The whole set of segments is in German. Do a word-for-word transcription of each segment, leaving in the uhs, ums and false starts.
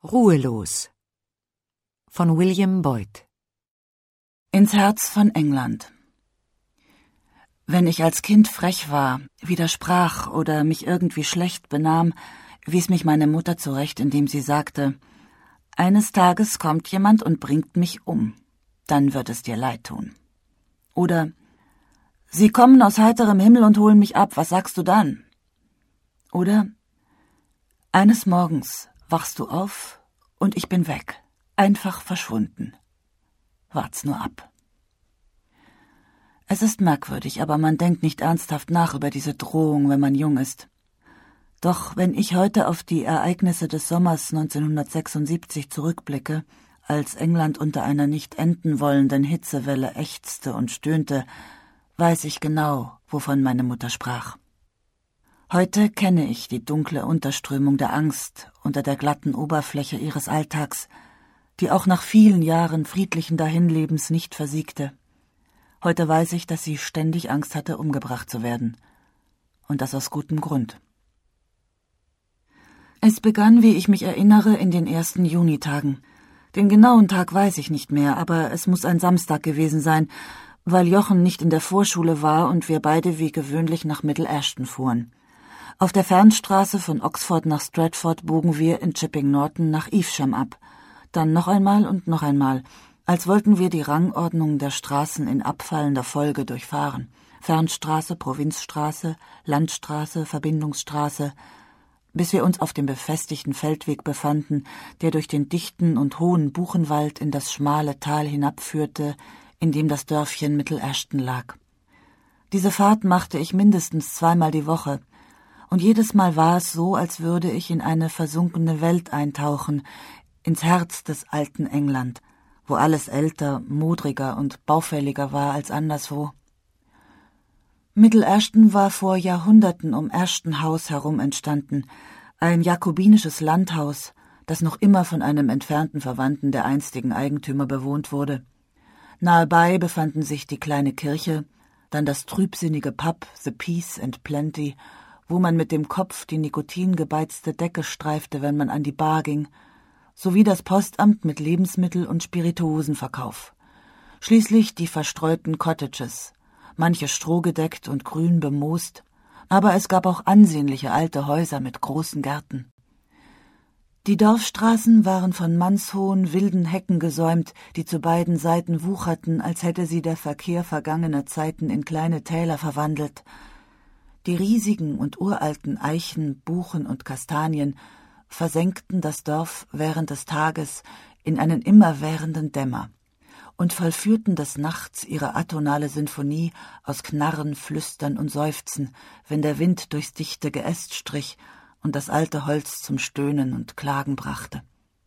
Ruhelos von William Boyd. Ins Herz von England. Wenn ich als Kind frech war, widersprach oder mich irgendwie schlecht benahm, wies mich meine Mutter zurecht, indem sie sagte: »Eines Tages kommt jemand und bringt mich um. Dann wird es dir leid tun.« Oder: »Sie kommen aus heiterem Himmel und holen mich ab, was sagst du dann?« Oder: »Eines Morgens wachst du auf und ich bin weg, einfach verschwunden. Wart's nur ab.« Es ist merkwürdig, aber man denkt nicht ernsthaft nach über diese Drohung, wenn man jung ist. Doch wenn ich heute auf die Ereignisse des Sommers neunzehnhundertsechsundsiebzig zurückblicke, als England unter einer nicht enden wollenden Hitzewelle ächzte und stöhnte, weiß ich genau, wovon meine Mutter sprach. Heute kenne ich die dunkle Unterströmung der Angst unter der glatten Oberfläche ihres Alltags, die auch nach vielen Jahren friedlichen Dahinlebens nicht versiegte. Heute weiß ich, dass sie ständig Angst hatte, umgebracht zu werden. Und das aus gutem Grund. Es begann, wie ich mich erinnere, in den ersten Junitagen. Den genauen Tag weiß ich nicht mehr, aber es muss ein Samstag gewesen sein, weil Jochen nicht in der Vorschule war und wir beide wie gewöhnlich nach Middle Ashton fuhren. Auf der Fernstraße von Oxford nach Stratford bogen wir in Chipping Norton nach Evesham ab. Dann noch einmal und noch einmal, als wollten wir die Rangordnung der Straßen in abfallender Folge durchfahren. Fernstraße, Provinzstraße, Landstraße, Verbindungsstraße, bis wir uns auf dem befestigten Feldweg befanden, der durch den dichten und hohen Buchenwald in das schmale Tal hinabführte, in dem das Dörfchen Middle Ashton lag. Diese Fahrt machte ich mindestens zweimal die Woche, und jedes Mal war es so, als würde ich in eine versunkene Welt eintauchen, ins Herz des alten England, wo alles älter, modriger und baufälliger war als anderswo. Middle Ashton war vor Jahrhunderten um Ashton House herum entstanden, ein jakobinisches Landhaus, das noch immer von einem entfernten Verwandten der einstigen Eigentümer bewohnt wurde. Nahebei befanden sich die kleine Kirche, dann das trübsinnige Pub The Peace and Plenty, wo man mit dem Kopf die nikotingebeizte Decke streifte, wenn man an die Bar ging, sowie das Postamt mit Lebensmittel- und Spirituosenverkauf. Schließlich die verstreuten Cottages, manche strohgedeckt und grün bemoost, aber es gab auch ansehnliche alte Häuser mit großen Gärten. Die Dorfstraßen waren von mannshohen, wilden Hecken gesäumt, die zu beiden Seiten wucherten, als hätte sie der Verkehr vergangener Zeiten in kleine Täler verwandelt. Die riesigen und uralten Eichen, Buchen und Kastanien versenkten das Dorf während des Tages in einen immerwährenden Dämmer und vollführten des Nachts ihre atonale Sinfonie aus Knarren, Flüstern und Seufzen, wenn der Wind durchs dichte Geäst strich und das alte Holz zum Stöhnen und Klagen brachte.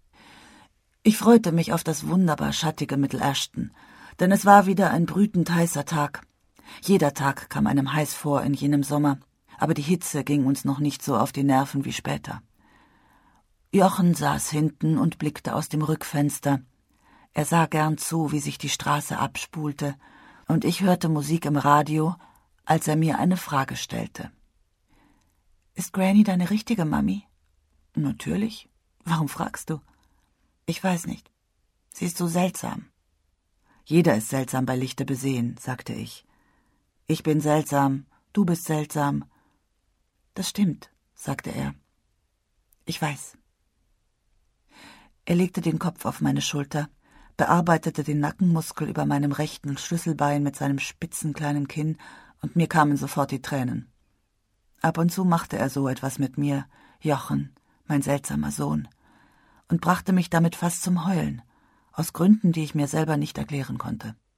Ich freute mich auf das wunderbar schattige Middle Ashton, denn es war wieder ein brütend heißer Tag. Jeder Tag kam einem heiß vor in jenem Sommer, aber die Hitze ging uns noch nicht so auf die Nerven wie später. Jochen saß hinten und blickte aus dem Rückfenster. Er sah gern zu, wie sich die Straße abspulte, und ich hörte Musik im Radio, als er mir eine Frage stellte. »Ist Granny deine richtige Mami?« »Natürlich. Warum fragst du?« »Ich weiß nicht. Sie ist so seltsam.« »Jeder ist seltsam bei Lichte besehen«, sagte ich. »Ich bin seltsam, du bist seltsam.« »Das stimmt«, sagte er. »Ich weiß.« Er legte den Kopf auf meine Schulter, bearbeitete den Nackenmuskel über meinem rechten Schlüsselbein mit seinem spitzen kleinen Kinn, und mir kamen sofort die Tränen. Ab und zu machte er so etwas mit mir, Jochen, mein seltsamer Sohn, und brachte mich damit fast zum Heulen, aus Gründen, die ich mir selber nicht erklären konnte.